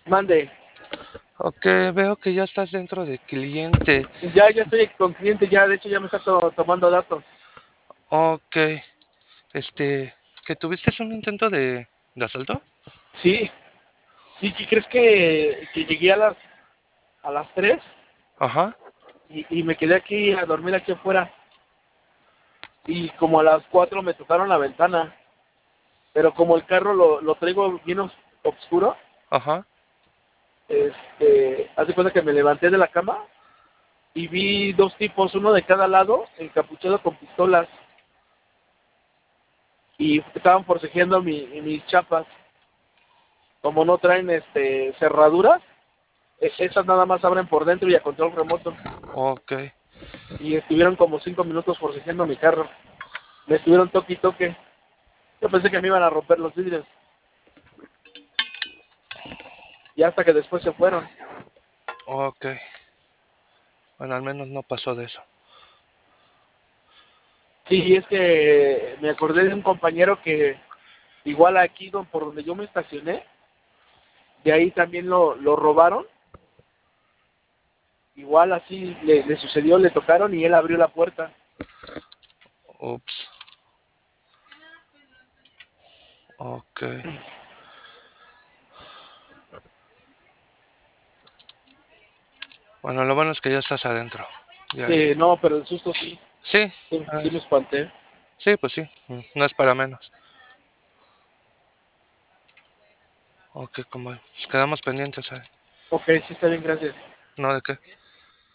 Mande. Ok, veo que ya estás dentro de cliente. Ya estoy con cliente, ya de hecho ya me está tomando datos. Ok, este, ¿que tuviste un intento de asalto? Sí, sí, ¿qué crees que llegué a las 3 Ajá, y me quedé aquí a dormir aquí afuera? Y como a las 4 me tocaron la ventana, pero como el carro lo traigo bien oscuro, ajá. hace cuenta que me levanté de la cama y vi dos tipos, uno de cada lado, encapuchado con pistolas, y estaban forcejeando mis chapas. Como no traen cerraduras, esas nada más abren por dentro y a control remoto. Ok, Y estuvieron como 5 minutos forcejeando mi carro. Me estuvieron toque y toque. Yo pensé que me iban a romper los vidrios. Y hasta que después se fueron. ok. Bueno, al menos no pasó de eso. Sí, es que me acordé de un compañero que igual aquí por donde yo me estacioné, de ahí también lo robaron. Igual así le sucedió, le tocaron y él abrió la puerta. Ups, ok. Bueno, lo bueno es que ya estás adentro. Ya es. No, pero el susto sí, Sí, sí me espanté. sí, pues sí, no es para menos. Ok, como pues quedamos pendientes, ¿eh? Ok, sí está bien, gracias. No de qué.